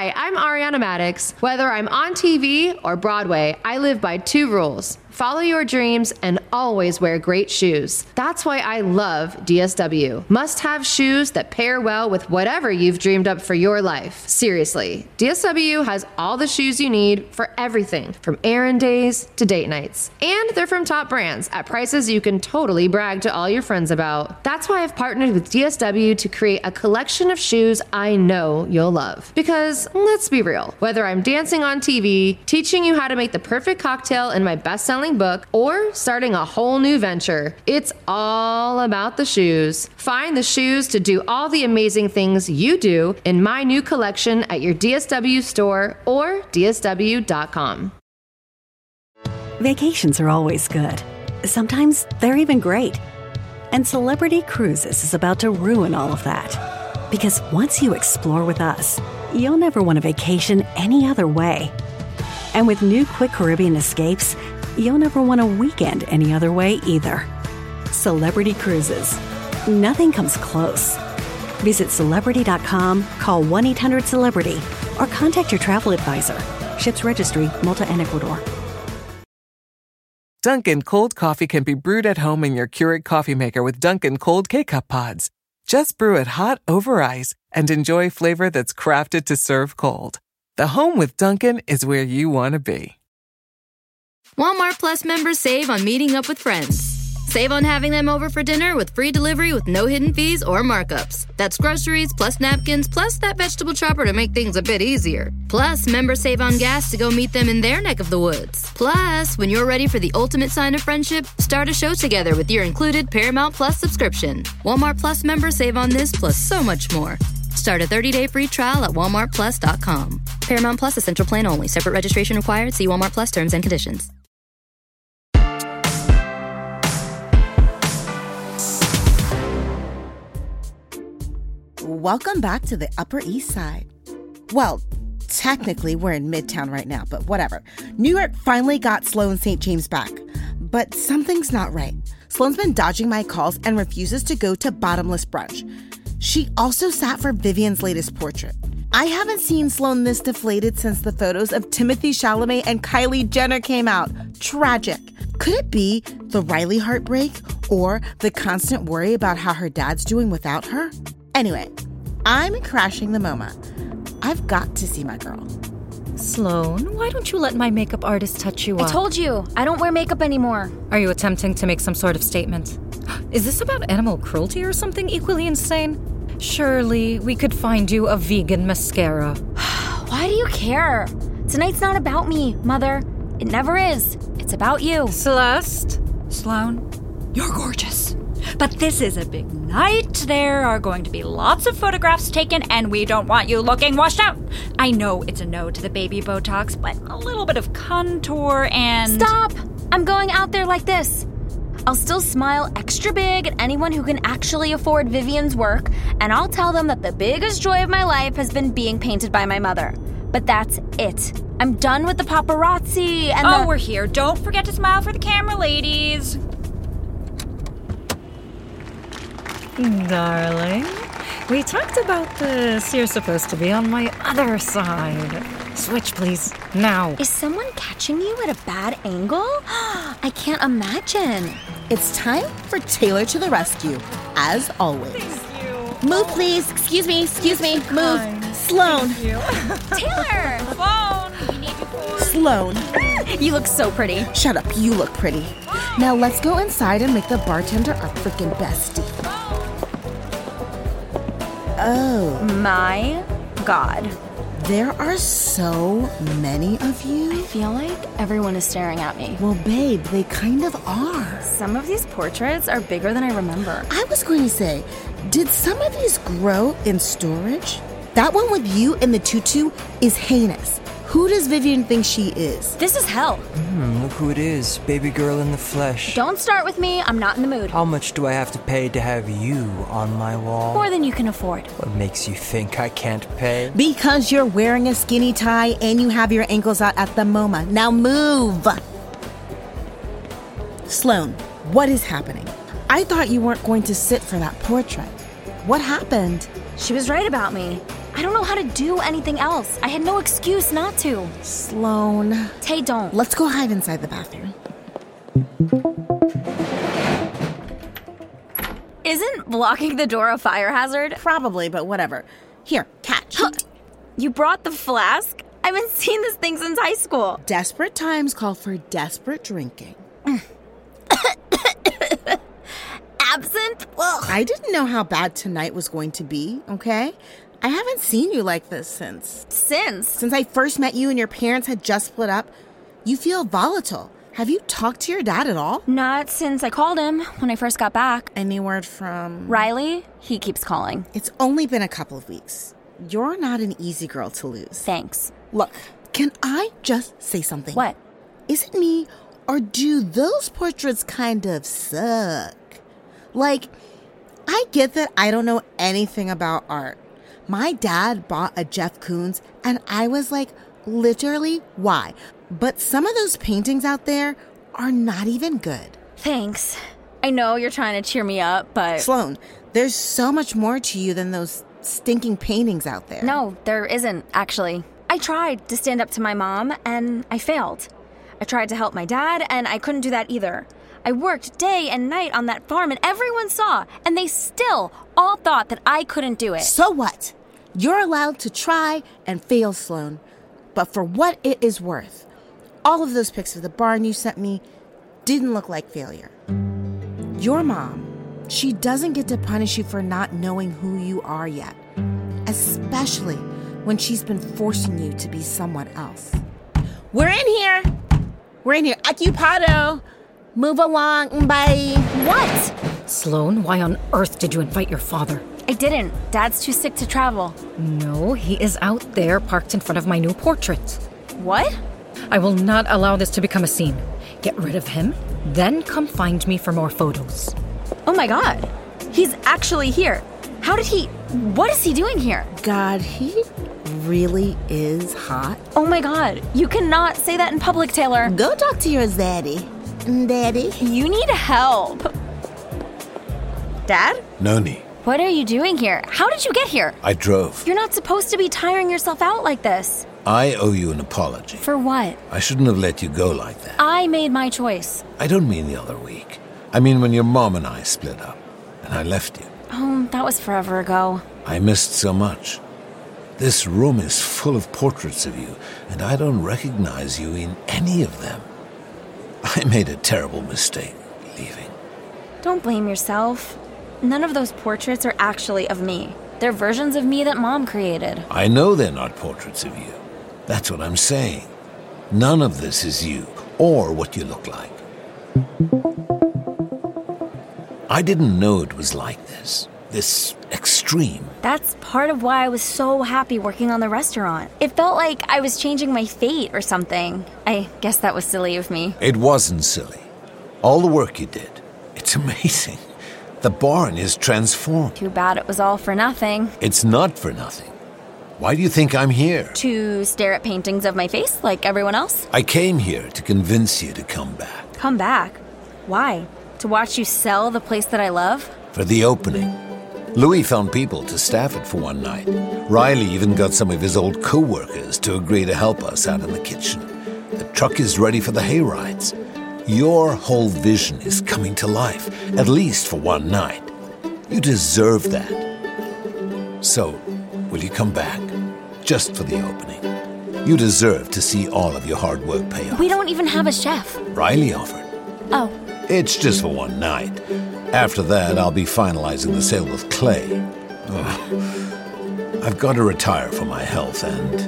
Hi, I'm Ariana Maddox. Whether I'm on TV or Broadway, I live by 2 rules. Follow your dreams and always wear great shoes. That's why I love DSW. Must-have shoes that pair well with whatever you've dreamed up for your life. Seriously, DSW has all the shoes you need for everything from errand days to date nights. And they're from top brands at prices you can totally brag to all your friends about. That's why I've partnered with DSW to create a collection of shoes I know you'll love. Because let's be real, whether I'm dancing on TV, teaching you how to make the perfect cocktail in my best-selling book, or starting a whole new venture, it's all about the shoes. Find the shoes to do all the amazing things you do in my new collection at your DSW store or dsw.com. Vacations are always good. Sometimes they're even great. And Celebrity Cruises is about to ruin all of that. Because once you explore with us, you'll never want a vacation any other way. And with new Quick Caribbean Escapes, you'll never want a weekend any other way either. Celebrity Cruises. Nothing comes close. Visit Celebrity.com, call 1-800-CELEBRITY, or contact your travel advisor. Ships Registry, Malta and Ecuador. Dunkin' cold coffee can be brewed at home in your Keurig coffee maker with Dunkin' Cold K-Cup pods. Just brew it hot over ice and enjoy flavor that's crafted to serve cold. The home with Dunkin' is where you want to be. Walmart Plus members save on meeting up with friends. Save on having them over for dinner with free delivery with no hidden fees or markups. That's groceries, plus napkins, plus that vegetable chopper to make things a bit easier. Plus, members save on gas to go meet them in their neck of the woods. Plus, when you're ready for the ultimate sign of friendship, start a show together with your included Paramount Plus subscription. Walmart Plus members save on this plus so much more. Start a 30-day free trial at walmartplus.com. Paramount Plus Essential Plan only. Separate registration required. See Walmart Plus terms and conditions. Welcome back to the Upper East Side. Well, technically we're in Midtown right now, but whatever. New York finally got Sloane St. James back. But something's not right. Sloane's been dodging my calls and refuses to go to bottomless brunch. She also sat for Vivian's latest portrait. I haven't seen Sloane this deflated since the photos of Timothée Chalamet and Kylie Jenner came out. Tragic. Could it be the Riley heartbreak or the constant worry about how her dad's doing without her? Anyway, I'm crashing the MoMA. I've got to see my girl. Sloane, why don't you let my makeup artist touch you up? I told you, I don't wear makeup anymore. Are you attempting to make some sort of statement? Is this about animal cruelty or something equally insane? Surely we could find you a vegan mascara. Why do you care? Tonight's not about me, Mother. It never is. It's about you. Celeste? Sloane, you're gorgeous. But this is a big night. There are going to be lots of photographs taken, and we don't want you looking washed out. I know it's a no to the baby Botox, but a little bit of contour and... Stop! I'm going out there like this. I'll still smile extra big at anyone who can actually afford Vivian's work, and I'll tell them that the biggest joy of my life has been being painted by my mother. But that's it. I'm done with the paparazzi and we're here. Don't forget to smile for the camera, ladies. Darling, we talked about this. You're supposed to be on my other side. Switch, please. Now. Is someone catching you at a bad angle? I can't imagine. It's time for Taylor to the rescue, as always. Thank you. Move, please. Excuse me. Move. Sloane. Taylor! Sloane! We need you for... Sloane. You look so pretty. Shut up. You look pretty. Now let's go inside and make the bartender our freaking bestie. Oh. My God. There are so many of you. I feel like everyone is staring at me. Well, babe, they kind of are. Some of these portraits are bigger than I remember. I was going to say, did some of these grow in storage? That one with you in the tutu is heinous. Who does Vivian think she is? This is hell. Look who it is. Baby girl in the flesh. Don't start with me. I'm not in the mood. How much do I have to pay to have you on my wall? More than you can afford. What makes you think I can't pay? Because you're wearing a skinny tie and you have your ankles out at the MoMA. Now move! Sloane, what is happening? I thought you weren't going to sit for that portrait. What happened? She was right about me. I don't know how to do anything else. I had no excuse not to. Sloan. Tay, don't. Let's go hide inside the bathroom. Isn't blocking the door a fire hazard? Probably, but whatever. Here, catch. You brought the flask? I haven't seen this thing since high school. Desperate times call for desperate drinking. Absinthe? Ugh. I didn't know how bad tonight was going to be, okay? I haven't seen you like this since. Since I first met you and your parents had just split up. You feel volatile. Have you talked to your dad at all? Not since I called him when I first got back. Any word from... Riley? He keeps calling. It's only been a couple of weeks. You're not an easy girl to lose. Thanks. Look, can I just say something? What? Is it me, or do those portraits kind of suck? Like, I get that I don't know anything about art. My dad bought a Jeff Koons, and I was like, literally, why? But some of those paintings out there are not even good. Thanks. I know you're trying to cheer me up, but... Sloan, there's so much more to you than those stinking paintings out there. No, there isn't, actually. I tried to stand up to my mom, and I failed. I tried to help my dad, and I couldn't do that either. I worked day and night on that farm, and everyone saw, and they still all thought that I couldn't do it. So what? You're allowed to try and fail, Sloan. But for what it is worth, all of those pics of the barn you sent me didn't look like failure. Your mom, she doesn't get to punish you for not knowing who you are yet, especially when she's been forcing you to be someone else. We're in here. Occupado. Move along, bye. What? Sloan, why on earth did you invite your father? I didn't. Dad's too sick to travel. No, he is out there parked in front of my new portrait. What? I will not allow this to become a scene. Get rid of him, then come find me for more photos. Oh my God. He's actually here. What is he doing here? God, he really is hot. Oh my God. You cannot say that in public, Taylor. Go talk to your daddy. Daddy? You need help. Dad? Noni. What are you doing here? How did you get here? I drove. You're not supposed to be tiring yourself out like this. I owe you an apology. For what? I shouldn't have let you go like that. I made my choice. I don't mean the other week. I mean when your mom and I split up, and I left you. Oh, that was forever ago. I missed so much. This room is full of portraits of you, and I don't recognize you in any of them. I made a terrible mistake leaving. Don't blame yourself. None of those portraits are actually of me. They're versions of me that Mom created. I know they're not portraits of you. That's what I'm saying. None of this is you, or what you look like. I didn't know it was like this extreme. That's part of why I was so happy working on the restaurant. It felt like I was changing my fate or something. I guess that was silly of me. It wasn't silly. All the work you did, it's amazing. The barn is transformed. Too bad it was all for nothing. It's not for nothing. Why do you think I'm here? To stare at paintings of my face like everyone else? I came here to convince you to come back. Come back? Why? To watch you sell the place that I love? For the opening. Louis found people to staff it for one night. Riley even got some of his old co-workers to agree to help us out in the kitchen. The truck is ready for the hay rides. Your whole vision is coming to life, at least for one night. You deserve that. So, will you come back? Just for the opening. You deserve to see all of your hard work pay off. We don't even have a chef. Riley offered. Oh. It's just for one night. After that, I'll be finalizing the sale with Clay. I've got to retire for my health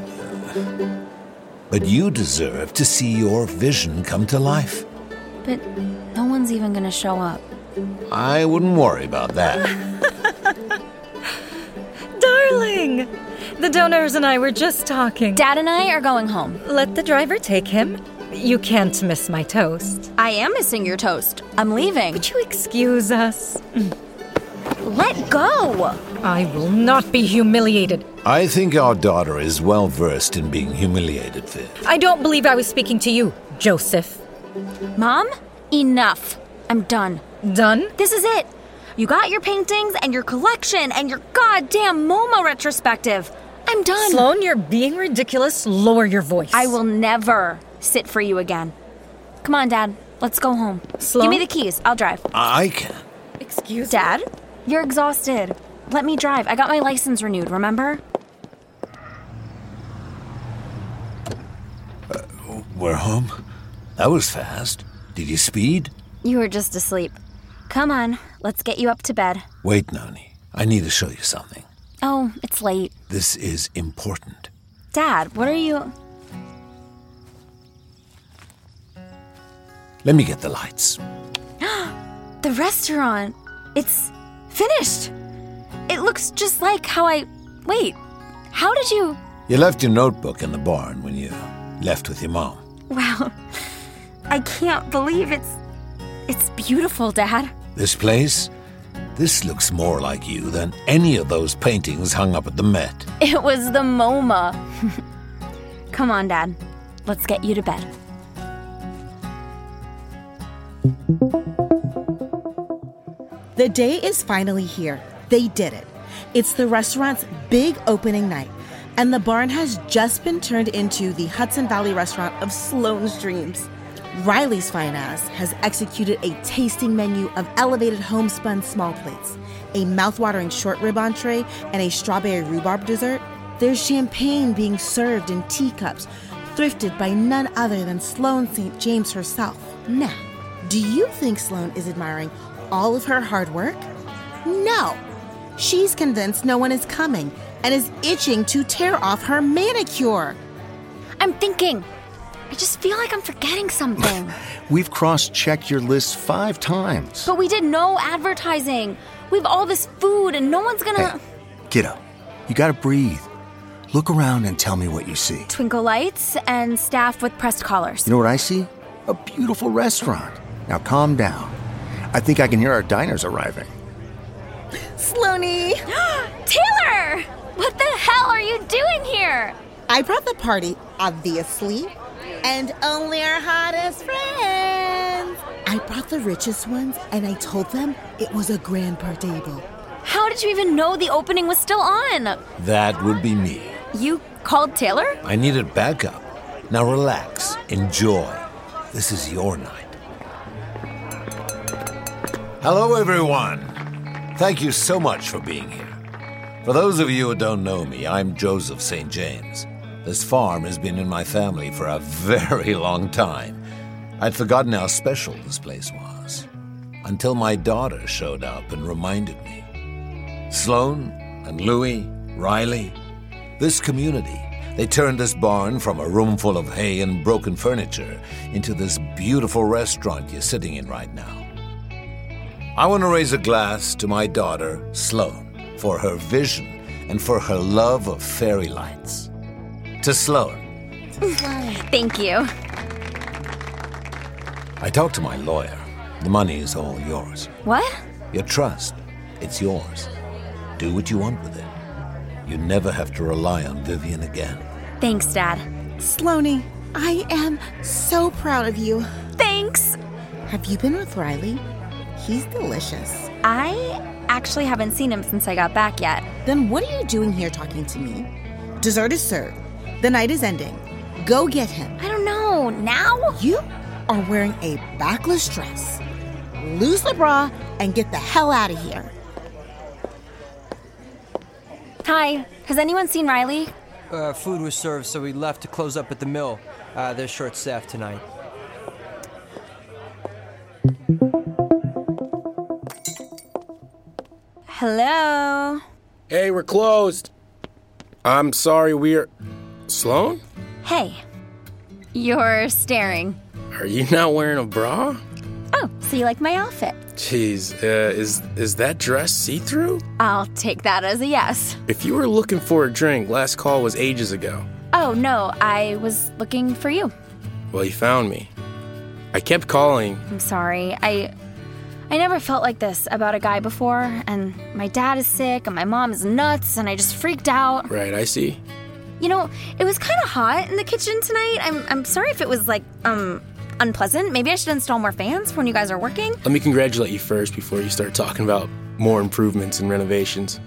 But you deserve to see your vision come to life. But no one's even gonna show up. I wouldn't worry about that. Darling! The donors and I were just talking. Dad and I are going home. Let the driver take him. You can't miss my toast. I am missing your toast. I'm leaving. Would you excuse us? Let go! I will not be humiliated. I think our daughter is well versed in being humiliated, Viv. I don't believe I was speaking to you, Joseph. Mom, enough. I'm done. Done? This is it. You got your paintings and your collection and your goddamn MoMA retrospective. I'm done. Sloan, you're being ridiculous. Lower your voice. I will never sit for you again. Come on, Dad. Let's go home. Sloan? Give me the keys. I'll drive. I can. Excuse me? Dad, you're exhausted. Let me drive. I got my license renewed, remember? We're home? That was fast. Did you speed? You were just asleep. Come on, let's get you up to bed. Wait, Noni. I need to show you something. Oh, it's late. This is important. Dad, what are you... Let me get the lights. The restaurant. It's finished. It looks just like how I... Wait, how did you... You left your notebook in the barn when you left with your mom. Wow. I can't believe it's beautiful, Dad. This place? This looks more like you than any of those paintings hung up at the Met. It was the MoMA. Come on, Dad. Let's get you to bed. The day is finally here. They did it. It's the restaurant's big opening night, and the barn has just been turned into the Hudson Valley restaurant of Sloan's dreams. Riley's fine ass has executed a tasting menu of elevated homespun small plates, a mouthwatering short rib entree, and a strawberry rhubarb dessert. There's champagne being served in teacups, thrifted by none other than Sloan St. James herself. Now, do you think Sloan is admiring all of her hard work? No. She's convinced no one is coming and is itching to tear off her manicure. I'm thinking. I just feel like I'm forgetting something. We've cross-checked your list 5 times. But we did no advertising. We have all this food and no one's gonna... Hey, get up. You gotta breathe. Look around and tell me what you see. Twinkle lights and staff with pressed collars. You know what I see? A beautiful restaurant. Now calm down. I think I can hear our diners arriving. Sloanie! Taylor! What the hell are you doing here? I brought the party, obviously. And only our hottest friends. I brought the richest ones, and I told them it was a grand per table. How did you even know the opening was still on? That would be me. You called Taylor? I needed backup. Now relax. Enjoy. This is your night. Hello, everyone. Thank you so much for being here. For those of you who don't know me, I'm Joseph St. James. This farm has been in my family for a very long time. I'd forgotten how special this place was, until my daughter showed up and reminded me. Sloan and Louie, Riley, this community, they turned this barn from a room full of hay and broken furniture into this beautiful restaurant you're sitting in right now. I want to raise a glass to my daughter, Sloan, for her vision and for her love of fairy lights. To Sloan. Thank you. I talked to my lawyer. The money is all yours. What? Your trust, it's yours. Do what you want with it. You never have to rely on Vivian again. Thanks, Dad. Sloanie, I am so proud of you. Thanks. Have you been with Riley? He's delicious. I actually haven't seen him since I got back yet. Then what are you doing here talking to me? Dessert is served. The night is ending. Go get him. I don't know. Now? You are wearing a backless dress. Lose the bra and get the hell out of here. Hi. Has anyone seen Riley? Food was served, so we left to close up at the mill. They're short-staffed tonight. Hello? Hey, we're closed. I'm sorry, we're... Sloan? Hey. You're staring. Are you not wearing a bra? Oh, so you like my outfit? Jeez, is that dress see-through? I'll take that as a yes. If you were looking for a drink, last call was ages ago. Oh, no, I was looking for you. Well, you found me. I kept calling. I'm sorry. I never felt like this about a guy before, and my dad is sick, and my mom is nuts, and I just freaked out. Right, I see. You know, it was kind of hot in the kitchen tonight. I'm sorry if it was, unpleasant. Maybe I should install more fans when you guys are working. Let me congratulate you first before you start talking about more improvements and renovations.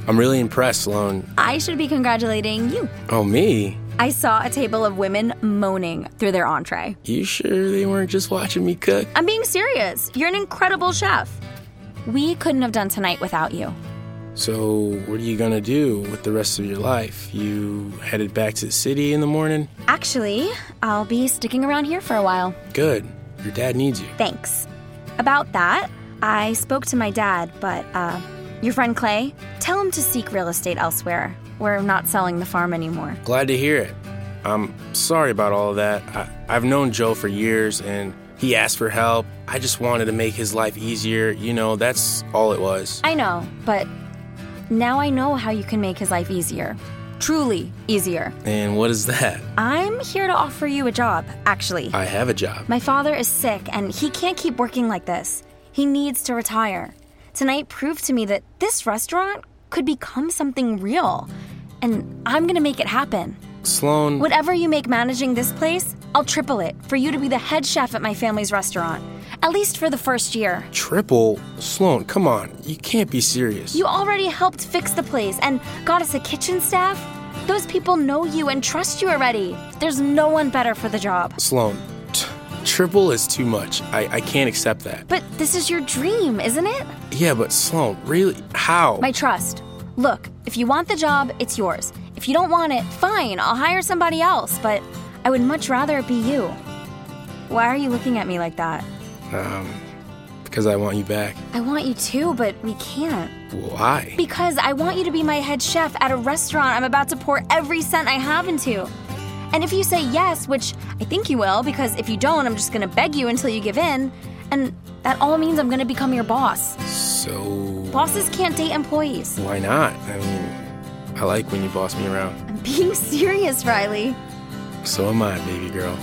I'm really impressed, Sloan. I should be congratulating you. Oh, me? I saw a table of women moaning through their entree. You sure they weren't just watching me cook? I'm being serious. You're an incredible chef. We couldn't have done tonight without you. So, what are you gonna do with the rest of your life? You headed back to the city in the morning? Actually, I'll be sticking around here for a while. Good. Your dad needs you. Thanks. About that, I spoke to my dad, but, your friend Clay, tell him to seek real estate elsewhere. We're not selling the farm anymore. Glad to hear it. I'm sorry about all of that. I've known Joe for years, and he asked for help. I just wanted to make his life easier. You know, that's all it was. I know, but now I know how you can make his life easier. Truly easier. And what is that? I'm here to offer you a job, actually. I have a job. My father is sick, and he can't keep working like this. He needs to retire. Tonight proved to me that this restaurant could become something real. And I'm gonna make it happen. Sloan... Whatever you make managing this place, I'll triple it for you to be the head chef at my family's restaurant. At least for the first year. Triple? Sloan, come on. You can't be serious. You already helped fix the place and got us a kitchen staff. Those people know you and trust you already. There's no one better for the job. Sloan, triple is too much. I can't accept that. But this is your dream, isn't it? Yeah, but Sloan, really? How? My trust. Look, if you want the job, it's yours. If you don't want it, fine, I'll hire somebody else, but I would much rather it be you. Why are you looking at me like that? Because I want you back. I want you too, but we can't. Why? Because I want you to be my head chef at a restaurant I'm about to pour every cent I have into. And if you say yes, which I think you will, because if you don't, I'm just gonna beg you until you give in, and that all means I'm gonna become your boss. So... Bosses can't date employees. Why not? I mean, I like when you boss me around. I'm being serious, Riley. So am I, baby girl.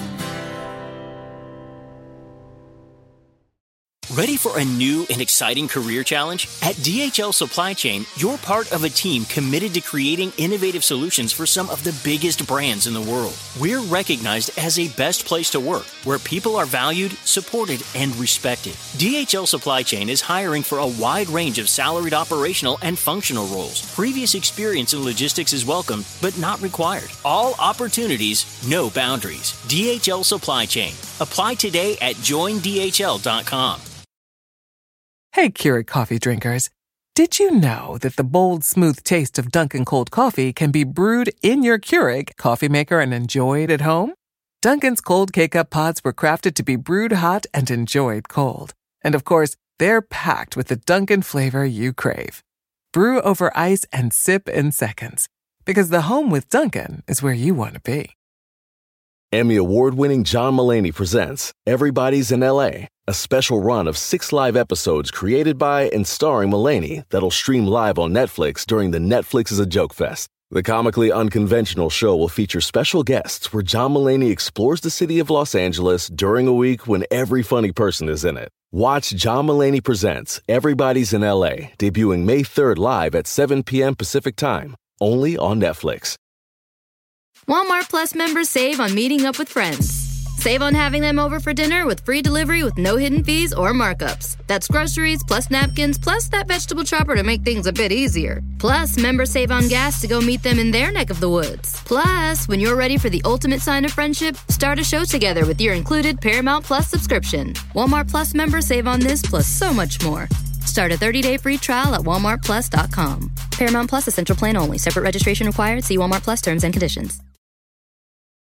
Ready for a new and exciting career challenge? At DHL Supply Chain, you're part of a team committed to creating innovative solutions for some of the biggest brands in the world. We're recognized as a best place to work, where people are valued, supported, and respected. DHL Supply Chain is hiring for a wide range of salaried operational and functional roles. Previous experience in logistics is welcome, but not required. All opportunities, no boundaries. DHL Supply Chain. Apply today at joindhl.com. Hey, Keurig coffee drinkers. Did you know that the bold, smooth taste of Dunkin' cold coffee can be brewed in your Keurig coffee maker and enjoyed at home? Dunkin's cold K-Cup pods were crafted to be brewed hot and enjoyed cold. And of course, they're packed with the Dunkin' flavor you crave. Brew over ice and sip in seconds. Because the home with Dunkin' is where you want to be. Emmy award-winning John Mulaney presents Everybody's in L.A., a special run of 6 live episodes created by and starring Mulaney that'll stream live on Netflix during the Netflix is a Joke Fest. The comically unconventional show will feature special guests where John Mulaney explores the city of Los Angeles during a week when every funny person is in it. Watch John Mulaney Presents Everybody's in L.A., debuting May 3rd live at 7 p.m. Pacific Time, only on Netflix. Walmart Plus members save on meeting up with friends. Save on having them over for dinner with free delivery with no hidden fees or markups. That's groceries plus napkins plus that vegetable chopper to make things a bit easier. Plus, members save on gas to go meet them in their neck of the woods. Plus, when you're ready for the ultimate sign of friendship, start a show together with your included Paramount Plus subscription. Walmart Plus members save on this plus so much more. Start a 30-day free trial at walmartplus.com. Paramount Plus Essential Plan only. Separate registration required. See Walmart Plus terms and conditions.